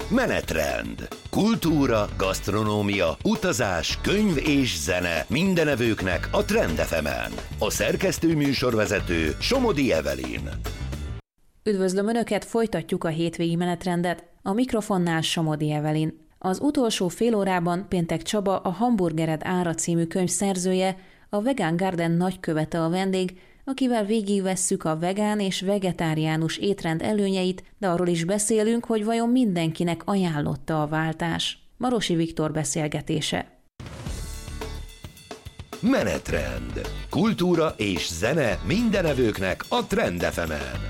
Menetrend. Kultúra, gasztronómia, utazás, könyv és zene mindenevőknek a Trend FM-en. A szerkesztő műsorvezető Somodi Evelyn. Üdvözlöm Önöket, folytatjuk a hétvégi menetrendet. A mikrofonnál Somodi Evelyn. Az utolsó fél órában Péntek Csaba, a Hamburgered ára című könyv szerzője, a Vegan Garden nagykövete a vendég, akivel végigvesszük a vegán és vegetáriánus étrend előnyeit, de arról is beszélünk, hogy vajon mindenkinek ajánlotta a váltás. Marosi Viktor beszélgetése. Menetrend. Kultúra és zene mindenevőknek a Trend FM-en.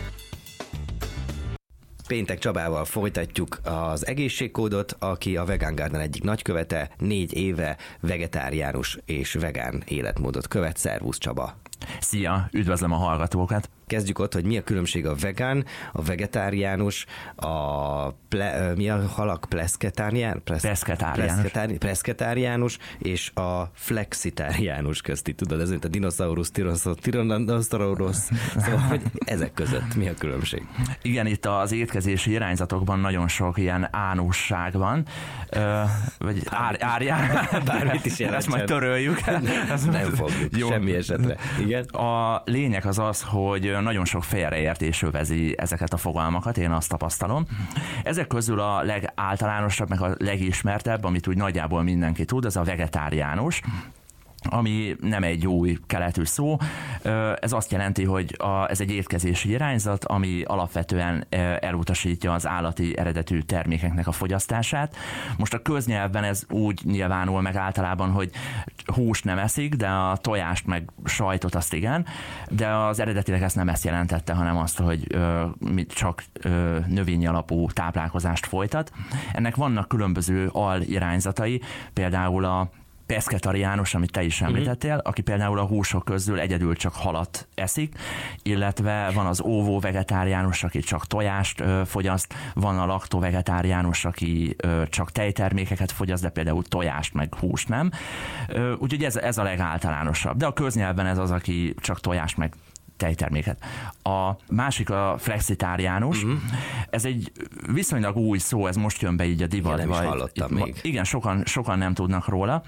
Péntek Csabával folytatjuk az egészségkódot, aki a Vegan Garden egyik nagykövete, 4 éve vegetáriánus és vegán életmódot követ. Szervusz Csaba! Szia, üdvözlöm a hallgatókat! Kezdjük ott, hogy mi a különbség a vegán, a vegetáriánus, mi a halak preszketáriánus és a flexitáriánus közti. Tudod, ez mint a dinoszaurusz, tyrannosaurus, szóval, hogy ezek között mi a különbség? Igen, itt az étkezési irányzatokban nagyon sok ilyen ánusság van, vagy bármit is jelentsen. Ezt majd töröljük. Nem fogjuk, jó. Semmi esetre. Igen? A lényeg az, hogy nagyon sok félreértés övezi ezeket a fogalmakat, én azt tapasztalom. Ezek közül a legáltalánosabb, meg a legismertebb, amit úgy nagyjából mindenki tud, az a vegetáriánus, ami nem egy új keletű szó. Ez azt jelenti, hogy ez egy étkezési irányzat, ami alapvetően elutasítja az állati eredetű termékeknek a fogyasztását. Most a köznyelvben ez úgy nyilvánul meg általában, hogy húst nem eszik, de a tojást meg sajtot azt igen, de az eredetileg ezt nem ezt jelentette, hanem azt, hogy csak növényi alapú táplálkozást folytat. Ennek vannak különböző alirányzatai, például a peszketariánus, amit te is említettél, aki például a húsok közül egyedül csak halat eszik, illetve van az óvó vegetáriánus, aki csak tojást fogyaszt, van a laktovegetáriánus, aki csak tejtermékeket fogyaszt, de például tojást meg húst nem. Úgyhogy ez a legáltalánosabb. De a köznyelvben ez az, aki csak tojást meg tejterméket. A másik a flexitáriánus. Ez egy viszonylag új szó, ez most jön be így a divatba. Nem is hallottam még. Igen, sokan nem tudnak róla.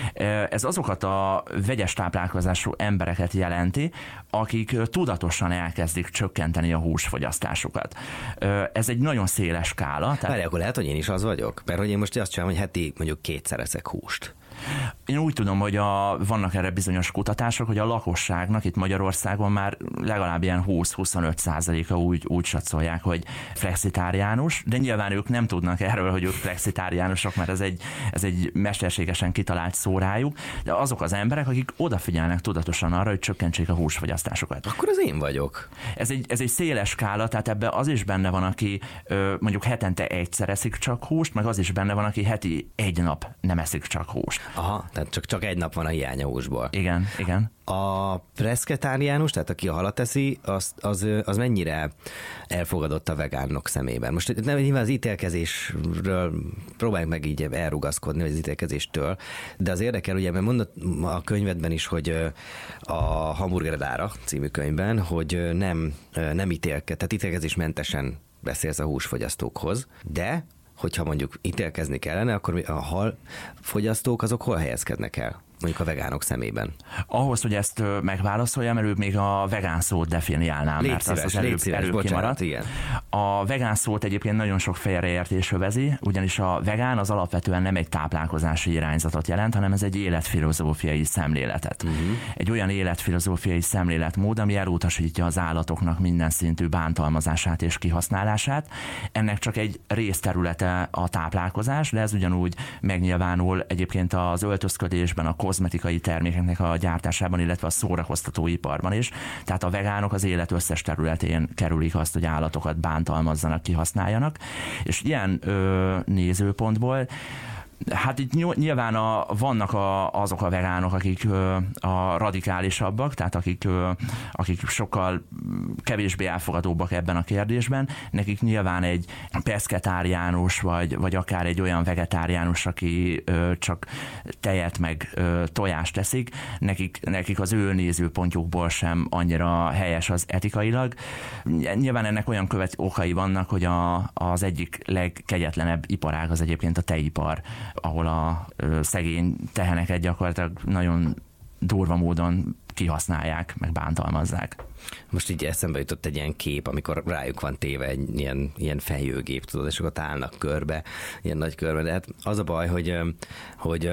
Ez azokat a vegyes táplálkozású embereket jelenti, akik tudatosan elkezdik csökkenteni a húsfogyasztásukat. Ez egy nagyon széles skála. Várj, akkor lehet, hogy én is az vagyok? Mert hogy én most azt csinálom, hogy heti mondjuk 2-szer eszek húst. Én úgy tudom, hogy vannak erre bizonyos kutatások, hogy a lakosságnak itt Magyarországon már legalább ilyen 20-25%-a úgy satszolják, hogy flexitáriánus, de nyilván ők nem tudnak erről, hogy ők flexitáriánusok, mert ez egy mesterségesen kitalált szó rájuk, de azok az emberek, akik odafigyelnek tudatosan arra, hogy csökkentsék a húsfogyasztásukat. Akkor az én vagyok. Ez egy széles skála, tehát ebben az is benne van, aki mondjuk hetente 1-szer eszik csak húst, meg az is benne van, aki heti 1 nap nem eszik csak húst. Aha, tehát csak 1 nap van a hiánya húsból. Igen. A preszketáriánus, tehát aki a halat eszi, az mennyire elfogadott a vegánok szemében? Most nem nyilván az ítélkezésről próbáljuk meg így elrugaszkodni, vagy az ítélkezéstől, de az érdekel, ugye, mert mondott a könyvedben is, hogy a Hamburgered ára című könyvben, hogy nem tehát ítélkezésmentesen beszélsz a húsfogyasztókhoz, de hogyha mondjuk ítélkezni kellene, akkor a halfogyasztók azok hol helyezkednek el? Mondjuk a vegánok szemében. Ahhoz, hogy ezt megválaszoljam, előbb még a vegán szót definiálnám, mert az előbb kimaradt. Igen. A vegán szót egyébként nagyon sok félreértés övezi, ugyanis a vegán az alapvetően nem egy táplálkozási irányzatot jelent, hanem ez egy életfilozófiai szemléletet. Egy olyan életfilozófiai szemléletmód, ami elutasítja az állatoknak minden szintű bántalmazását és kihasználását. Ennek csak egy részterülete a táplálkozás, de ez ugyanúgy megnyilvánul egyébként az öltözködésben, a kozmetikai termékeknek a gyártásában, illetve a szórakoztatóiparban is. Tehát a vegánok az élet összes területén kerülik azt, hogy állatokat bántalmazzanak, kihasználjanak. És ilyen nézőpontból Hát itt nyilván vannak azok a vegánok, akik a radikálisabbak, tehát akik sokkal kevésbé elfogadóbbak ebben a kérdésben. Nekik nyilván egy peszketáriánus, vagy akár egy olyan vegetáriánus, aki csak tejet meg tojást teszik, nekik az ő nézőpontjukból sem annyira helyes az etikailag. Nyilván ennek olyan okai vannak, hogy az egyik legkegyetlenebb iparág az egyébként a tejipar, ahol a szegény teheneket gyakorlatilag nagyon durva módon kihasználják, meg bántalmazzák. Most így eszembe jutott egy ilyen kép, amikor rájuk van téve egy ilyen fejőgép, tudod, és akkor állnak körbe, ilyen nagy körbe, de hát az a baj, hogy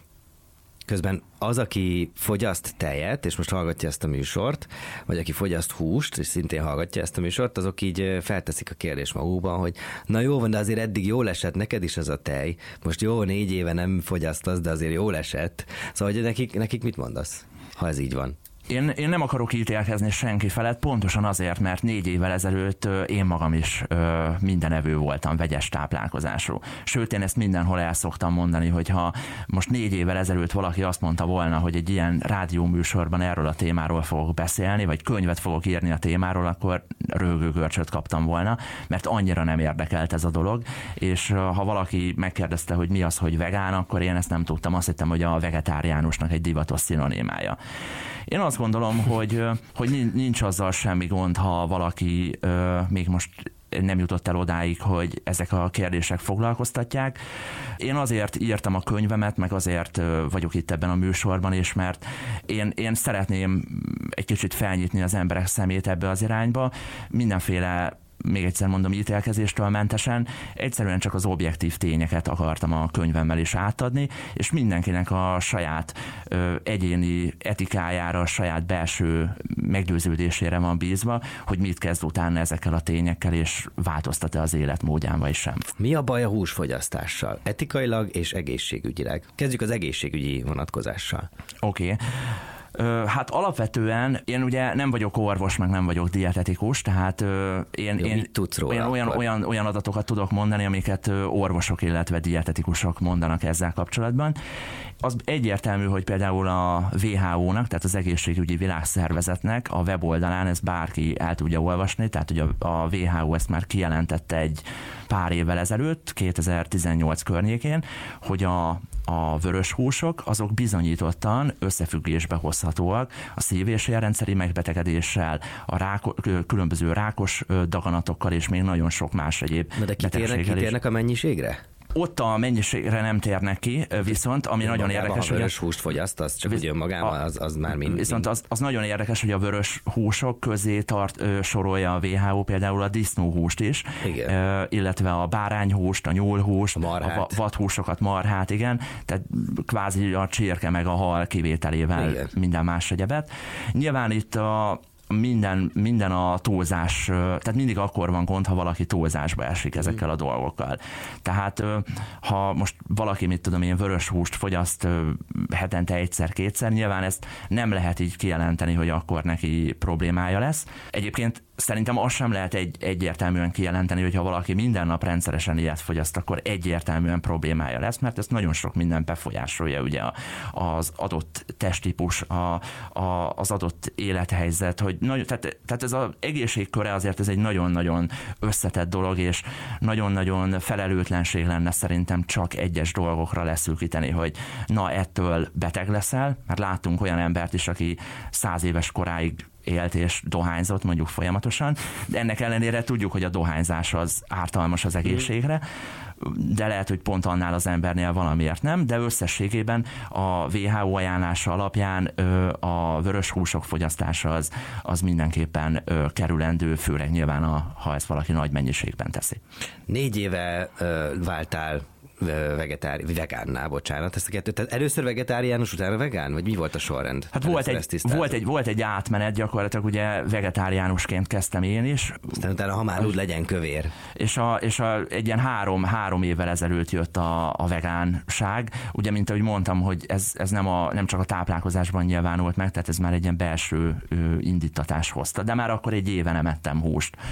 közben az, aki fogyaszt tejet, és most hallgatja ezt a műsort, vagy aki fogyaszt húst, és szintén hallgatja ezt a műsort, azok így felteszik a kérdést magukban, hogy na jó van, de azért eddig jól esett neked is ez a tej. Most jó, 4 éve nem fogyasztasz, de azért jól esett. Szóval hogy nekik mit mondasz, ha ez így van? Én nem akarok ítélkezni senki felett, pontosan azért, mert 4 évvel ezelőtt én magam is mindenevő voltam, vegyes táplálkozású. Sőt, én ezt mindenhol el szoktam mondani, hogy ha most 4 évvel ezelőtt valaki azt mondta volna, hogy egy ilyen rádióműsorban erről a témáról fogok beszélni, vagy könyvet fogok írni a témáról, akkor röhögőgörcsöt kaptam volna, mert annyira nem érdekelt ez a dolog, és ha valaki megkérdezte, hogy mi az, hogy vegán, akkor én ezt nem tudtam, azt hittem, hogy a vegetáriánusnak egy divatos szinonimája. Én azt gondolom, hogy nincs azzal semmi gond, ha valaki még most nem jutott el odáig, hogy ezek a kérdések foglalkoztatják. Én azért írtam a könyvemet, meg azért vagyok itt ebben a műsorban is, mert én szeretném egy kicsit felnyitni az emberek szemét ebbe az irányba. Mindenféle, még egyszer mondom, ítélkezéstől mentesen, egyszerűen csak az objektív tényeket akartam a könyvemmel is átadni, és mindenkinek a saját egyéni etikájára, a saját belső meggyőződésére van bízva, hogy mit kezd utána ezekkel a tényekkel, és változtat-e az életmódján, vagy sem. Mi a baj a húsfogyasztással? Etikailag és egészségügyileg. Kezdjük az egészségügyi vonatkozással. Oké. Hát alapvetően én ugye nem vagyok orvos, meg nem vagyok dietetikus, tehát én olyan adatokat tudok mondani, amiket orvosok, illetve dietetikusok mondanak ezzel kapcsolatban. Az egyértelmű, hogy például a WHO-nak, tehát az Egészségügyi Világszervezetnek a weboldalán ezt bárki el tudja olvasni, tehát ugye a WHO ezt már kijelentette egy pár évvel ezelőtt, 2018 környékén, hogy a vörös húsok azok bizonyítottan összefüggésbe hozhatóak a szív- és érrendszeri megbetegedéssel, különböző rákos daganatokkal és még nagyon sok más egyéb betegséggel. De kitérnek a mennyiségre? Ott a mennyiségre nem térnek ki, viszont ami nagyon érdekes, hogy a vörös húst fogyaszt, az csak ugye magában az már mind. Viszont az nagyon érdekes, hogy a vörös húsok közé sorolja a WHO például a disznóhúst is, illetve a bárányhúst, a nyúlhúst, a vadhúsokat, marhát, igen, tehát kvázi a csirke meg a hal kivételével igen. Minden más egyebet. Nyilván itt minden a túlzás, tehát mindig akkor van gond, ha valaki túlzásba esik ezekkel a dolgokkal. Tehát ha most valaki, mit tudom én, vörös húst fogyaszt hetente 1-2-szer, nyilván ezt nem lehet így kijelenteni, hogy akkor neki problémája lesz. Egyébként szerintem azt sem lehet egyértelműen kijelenteni, hogy ha valaki minden nap rendszeresen ilyet fogyaszt, akkor egyértelműen problémája lesz, mert ez nagyon sok minden befolyásolja ugye az adott testtípus, az adott élethelyzet, hogy tehát ez az egészségköre azért ez egy nagyon-nagyon összetett dolog, és nagyon-nagyon felelőtlenség lenne szerintem csak egyes dolgokra leszűkíteni, hogy na ettől beteg leszel, mert láttunk olyan embert is, aki 100 éves koráig élt és dohányzott mondjuk folyamatosan, de ennek ellenére tudjuk, hogy a dohányzás az ártalmas az egészségre, de lehet, hogy pont annál az embernél valamiért nem, de összességében a WHO ajánlása alapján a vörös húsok fogyasztása az mindenképpen kerülendő, főleg nyilván, ha ezt valaki nagy mennyiségben teszi. 4 éve váltál vegánná, bocsánat, ezt a kettőt. Tehát először vegetáriánus, utána vegán? Vagy mi volt a sorrend? Hát volt egy átmenet, gyakorlatilag ugye vegetáriánusként kezdtem én is. Aztán utána, ha már úgy legyen kövér. És egy ilyen három évvel ezelőtt jött a vegánság. Ugye, mint ahogy mondtam, hogy ez nem csak a táplálkozásban nyilvánult meg, tehát ez már egy ilyen belső indítatás hozta. De már akkor egy éve nem ettem húst.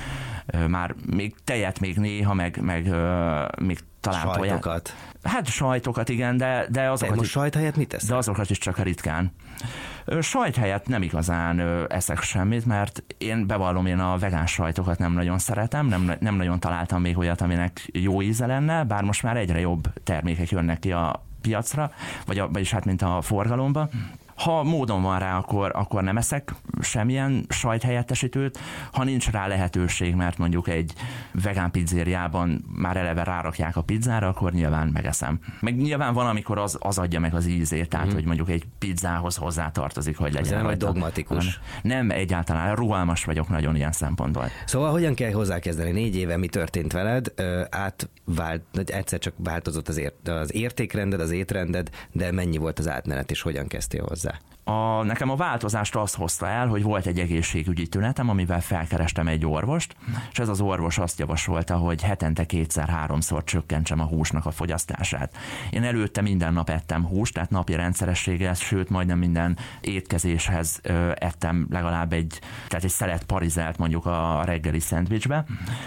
már még tejet még néha, meg még talán sajtokat. Hát sajtokat, igen, de azokat... most sajt helyett mit teszel? De azokat is csak ritkán. Sajt helyett nem igazán eszek semmit, mert én bevallom, én a vegán sajtokat nem nagyon szeretem, nem nagyon találtam még olyat, aminek jó íze lenne, bár most már egyre jobb termékek jönnek ki a piacra, vagyis hát mint a forgalomba. Ha módon van rá, akkor nem eszek semmilyen sajthelyettesítőt, ha nincs rá lehetőség, mert mondjuk egy vegán pizzériában már eleve rárakják a pizzára, akkor nyilván megeszem. Meg nyilván van, amikor az adja meg az ízét, tehát hogy mondjuk egy pizzához hozzátartozik, hogy legyen. Ez nem dogmatikus. Nem, egyáltalán rugalmas vagyok nagyon ilyen szempontból. Szóval hogyan kell hozzákezdeni? 4 éve mi történt veled? Egyszer csak változott az értékrended, az étrended, de mennyi volt az átmenet, és hogyan kezdtél hozzá? Nekem a változást azt hozta el, hogy volt egy egészségügyi tünetem, amivel felkerestem egy orvost, és ez az orvos azt javasolta, hogy hetente 2-3-szor csökkentsem a húsnak a fogyasztását. Én előtte minden nap ettem húst, tehát napi rendszerességgel, sőt majdnem minden étkezéshez ettem legalább egy szelet parizelt mondjuk a reggeli szendvicsbe.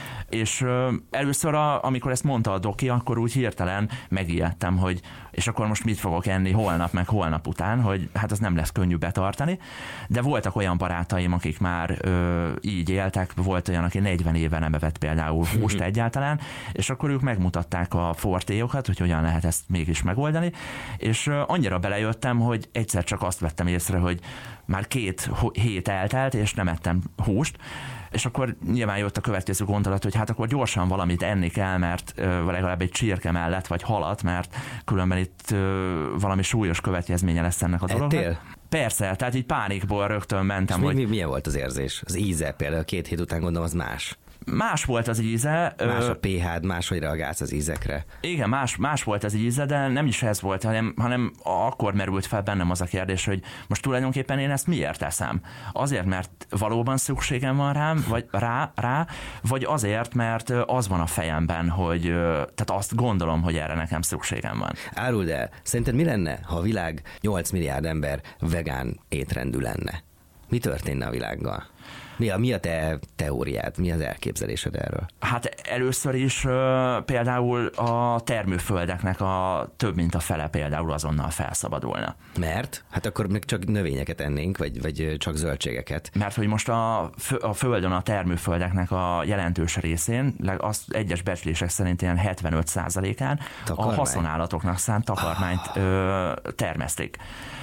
És először, amikor ezt mondta a doki, akkor úgy hirtelen megijedtem, hogy és akkor most mit fogok enni holnap, meg holnap után, hogy hát az nem lesz könnyű betartani. De voltak olyan barátaim, akik már így éltek, volt olyan, aki 40 éve nem evett például húst egyáltalán, és akkor ők megmutatták a fortéjokat, hogy hogyan lehet ezt mégis megoldani, és annyira belejöttem, hogy egyszer csak azt vettem észre, hogy már 2 hét eltelt, és nem ettem húst, és akkor nyilván jött a következő gondolat, hogy hát akkor gyorsan valamit enni kell, mert legalább egy csirke mellett, vagy halat, mert különben itt valami súlyos következménye lesz ennek a dolognak. Ettél? Persze, tehát így pánikból rögtön mentem. És milyen volt az érzés? Az íze például 2 hét után gondolom az más. Más volt az íze. Más a pH-d, máshogy reagálsz az ízekre. Igen, más volt az íze, de nem is ez volt, hanem akkor merült fel bennem az a kérdés, hogy most tulajdonképpen én ezt miért teszem? Azért, mert valóban szükségem van rám, vagy rá, vagy azért, mert az van a fejemben, hogy tehát azt gondolom, hogy erre nekem szükségem van. Áruld el, szerinted mi lenne, ha a világ 8 milliárd ember vegán étrendű lenne? Mi történne a világgal? Mi a te teóriád, mi az elképzelésed erről? Hát először is például a termőföldeknek több mint a fele például azonnal felszabadulna. Mert? Hát akkor még csak növényeket ennénk, vagy csak zöldségeket. Mert hogy most a földön a termőföldeknek a jelentős részén, az egyes becslések szerint ilyen 75%-án a haszonállatoknak szánt takarmányt termesztik.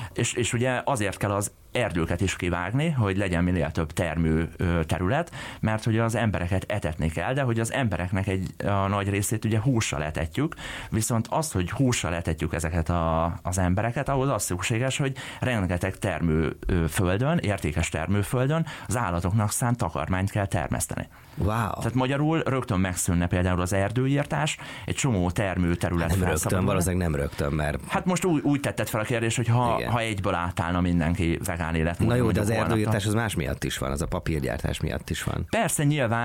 És ugye azért kell az erdőket is kivágni, hogy legyen minél több termő terület, mert hogy az embereket etetni kell, de hogy az embereknek a nagy részét ugye hússal etetjük, viszont az, hogy hússal etetjük ezeket az embereket, ahhoz az szükséges, hogy rengeteg termőföldön, értékes termőföldön az állatoknak szánt takarmányt kell termeszteni. Wow. Tehát magyarul rögtön megszűnne például az erdőírtás, egy csomó termőterület felszabadulna. Valószínűleg nem rögtön, mert... Hát most úgy tetted fel a kérdés, hogy ha egyből átállna mindenki vegán életmódra. Na jó, de az erdőírtás az más miatt is van, az a papírgyártás miatt is van. Persze,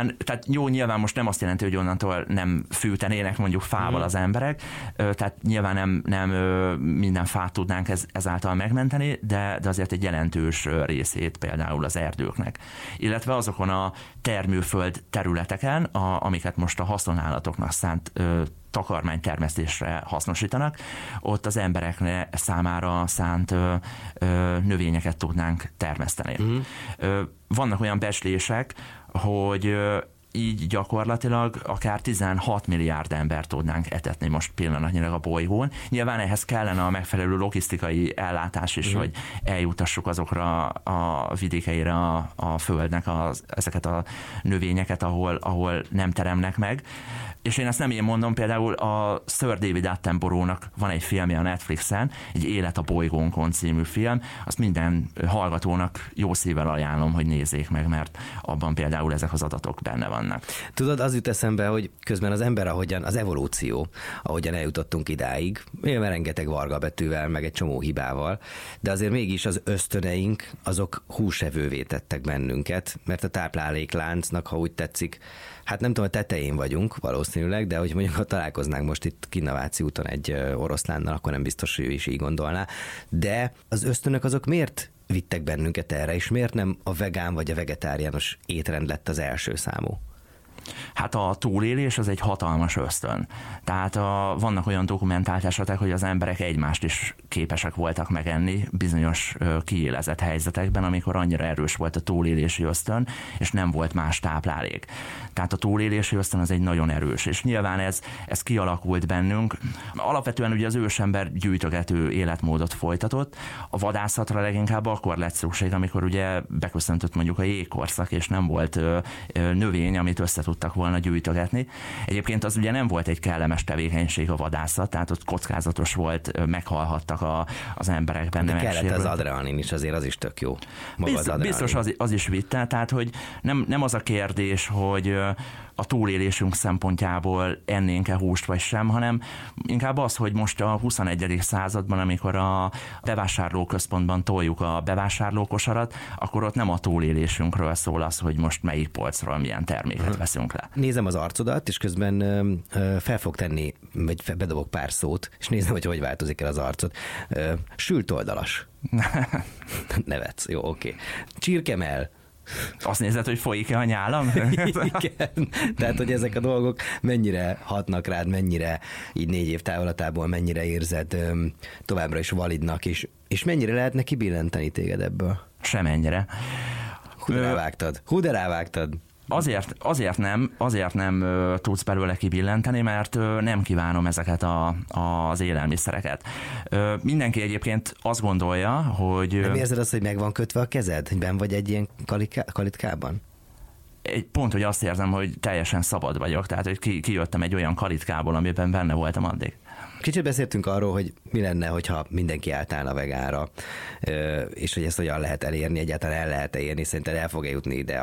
nyilván most nem azt jelenti, hogy onnantól nem fűtenének mondjuk fával az emberek, tehát nyilván nem minden fát tudnánk ezáltal megmenteni, de azért egy jelentős részét például az erdőknek. Illetve azokon a termőföld területeken, amiket most a haszonállatoknak szánt takarmánytermesztésre hasznosítanak, ott az emberek számára szánt növényeket tudnánk termeszteni. Vannak olyan becslések, hogy így gyakorlatilag akár 16 milliárd embert tudnánk etetni most pillanatnyilag a bolygón. Nyilván ehhez kellene a megfelelő logisztikai ellátás is, hogy eljutassuk azokra a vidékeire a földnek ezeket a növényeket, ahol nem teremnek meg. És én ezt nem én mondom, például a Sir David Attenborough-nak van egy filmje a Netflixen, egy Élet a bolygónkon című film, azt minden hallgatónak jó szívvel ajánlom, hogy nézzék meg, mert abban például ezek az adatok benne vannak. Tudod, az jut eszembe, hogy közben az ember, az evolúció, ahogyan eljutottunk idáig, nyilván rengeteg varga betűvel, meg egy csomó hibával, de azért mégis az ösztöneink, azok húsevővé tettek bennünket, mert a táplálékláncnak, ha úgy tetszik, hát nem tudom, a tetején vagyunk valószínűleg, de hogy mondjuk ha találkoznánk most itt Kinnaváci úton egy oroszlánnal, akkor nem biztos, hogy ő is így gondolná. De az ösztönök azok miért vittek bennünket erre, és miért nem a vegán vagy a vegetáriánus étrend lett az első számú? Hát a túlélés az egy hatalmas ösztön. Tehát vannak olyan dokumentált esetek, hogy az emberek egymást is képesek voltak megenni bizonyos kiélezett helyzetekben, amikor annyira erős volt a túlélési ösztön, és nem volt más táplálék. Tehát a túlélési ösztön az egy nagyon erős, és nyilván ez kialakult bennünk. Alapvetően ugye az ősember gyűjtögető életmódot folytatott, a vadászatra leginkább akkor lett szükség, amikor ugye beköszöntött mondjuk a jégkorszak, és nem volt növény, amit össze tudtak volna gyűjtögetni. Egyébként az ugye nem volt egy kellemes tevékenység a vadászat, tehát ott kockázatos volt, meghalhattak az emberek benne. De kellett az adrenalin is, azért az is tök jó. Biztos az is vitte, tehát hogy nem az a kérdés, hogy a túlélésünk szempontjából ennénk-e húst vagy sem, hanem inkább az, hogy most a 21. században, amikor a bevásárlóközpontban toljuk a bevásárlókosarat, akkor ott nem a túlélésünkről szól az, hogy most melyik polcról milyen terméket veszünk le. Nézem az arcodat, és közben fel fog tenni, vagy bedobok pár szót, és nézem, hogy változik el az arcod. Sült oldalas. Nevetsz, jó, oké. Csirkemell. Azt nézed, hogy folyik-e a nyálam? Igen. Tehát, hogy ezek a dolgok mennyire hatnak rád, mennyire így 4 év távolatából, mennyire érzed továbbra is validnak, és mennyire lehetne kibillenteni téged ebből? Semennyire. Hú, de rávágtad. Azért nem tudsz belőle kibillenteni, mert nem kívánom ezeket az élelmiszereket. Mindenki egyébként azt gondolja, hogy... Nem érzed azt, hogy meg van kötve a kezed? Hogy benn vagy egy ilyen kalitkában? Pont, hogy azt érzem, hogy teljesen szabad vagyok, tehát hogy kijöttem egy olyan kalitkából, amiben benne voltam addig. Kicsit beszéltünk arról, hogy mi lenne, hogyha mindenki átállna vegánra, és hogy ezt hogyan lehet elérni, egyáltalán el lehet érni, szerinted el fog jutni ide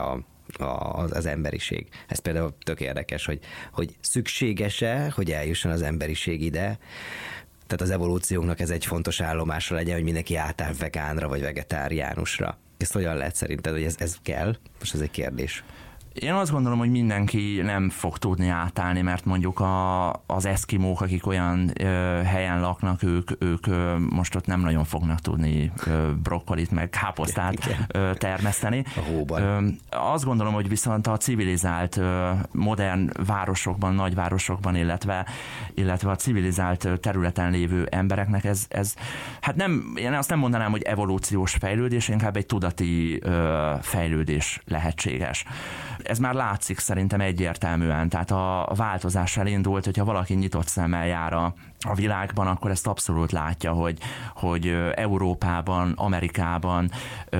az emberiség. Ez például tök érdekes, hogy szükséges-e, hogy eljusson az emberiség ide, tehát az evolúciónknak ez egy fontos állomása legyen, hogy mindenki átáll vegánra vagy vegetáriánusra. Ezt hogyan lehet szerinted, hogy ez kell? Most ez egy kérdés. Én azt gondolom, hogy mindenki nem fog tudni átállni, mert mondjuk az eszkimók, akik olyan helyen laknak, ők most ott nem nagyon fognak tudni brokkolit meg káposztát termeszteni. A hóban. Azt gondolom, hogy viszont a civilizált modern városokban, nagyvárosokban, illetve a civilizált területen lévő embereknek ez hát nem, én azt nem mondanám, hogy evolúciós fejlődés, inkább egy tudati fejlődés lehetséges. Ez már látszik szerintem egyértelműen, tehát a változás elindult, hogyha valaki nyitott szemmel jár a világban, akkor ezt abszolút látja, hogy Európában, Amerikában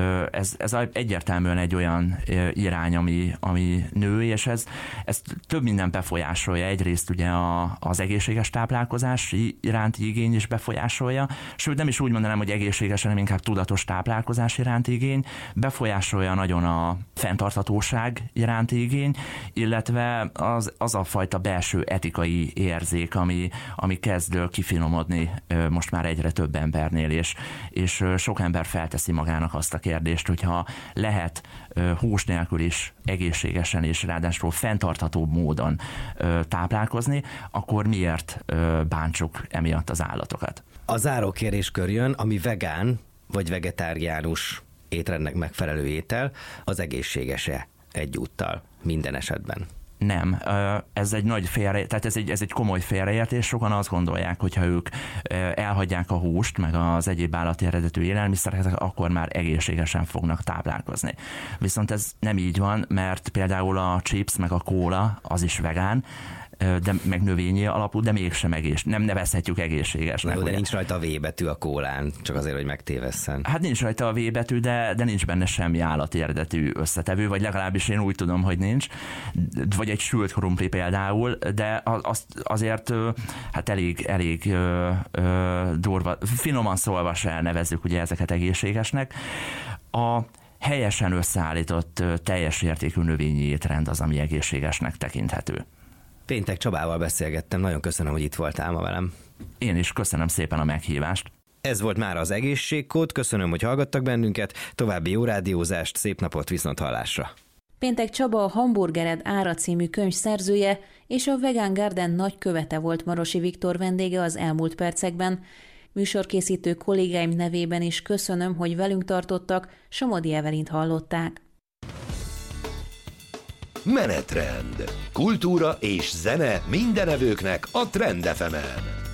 ez egyértelműen egy olyan irány, ami nő, és ez több minden befolyásolja. Egyrészt ugye az egészséges táplálkozás iránti igény is befolyásolja, sőt nem is úgy mondanám, hogy egészséges, hanem inkább tudatos táplálkozás iránti igény, befolyásolja nagyon a fenntarthatóság iránti igény, illetve az a fajta belső etikai érzék, ami kezd kifinomodni most már egyre több embernél, és sok ember felteszi magának azt a kérdést, hogyha lehet hús nélkül is egészségesen és ráadásul fenntarthatóbb módon táplálkozni, akkor miért bántsuk emiatt az állatokat? A záró kérdéskör jön, ami vegán vagy vegetáriánus étrendnek megfelelő étel, az egészséges-e egyúttal minden esetben? Nem, ez egy nagy tehát ez egy komoly félreértés. Sokan azt gondolják, hogy ha ők elhagyják a húst, meg az egyéb állati eredetű élelmiszereket, akkor már egészségesen fognak táplálkozni. Viszont ez nem így van, mert például a chips, meg a kóla az is vegán, de meg növényi alapú, de mégsem nem nevezhetjük egészségesnek. De nincs rajta a V betű a kólán, csak azért, hogy megtévesszen. Hát nincs rajta a V betű, de nincs benne semmi állati eredetű összetevő, vagy legalábbis én úgy tudom, hogy nincs. Vagy egy sült krumpli például, de azért hát elég durva, finoman szólva se nevezzük ugye ezeket egészségesnek. A helyesen összeállított teljes értékű növényi étrend az, ami egészségesnek tekinthető. Péntek Csabával beszélgettem, nagyon köszönöm, hogy itt voltál ma velem. Én is köszönöm szépen a meghívást. Ez volt már az Egészségkód, köszönöm, hogy hallgattak bennünket, további jó rádiózást, szép napot, viszonthallásra. Péntek Csaba a Hamburgered ára című könyv szerzője és a Vegan Garden nagykövete volt Marosi Viktor vendége az elmúlt percekben. Műsorkészítő kollégáim nevében is köszönöm, hogy velünk tartottak, Somodi Evelint hallották. Menetrend. Kultúra és zene mindenevőknek a Trend FM-en.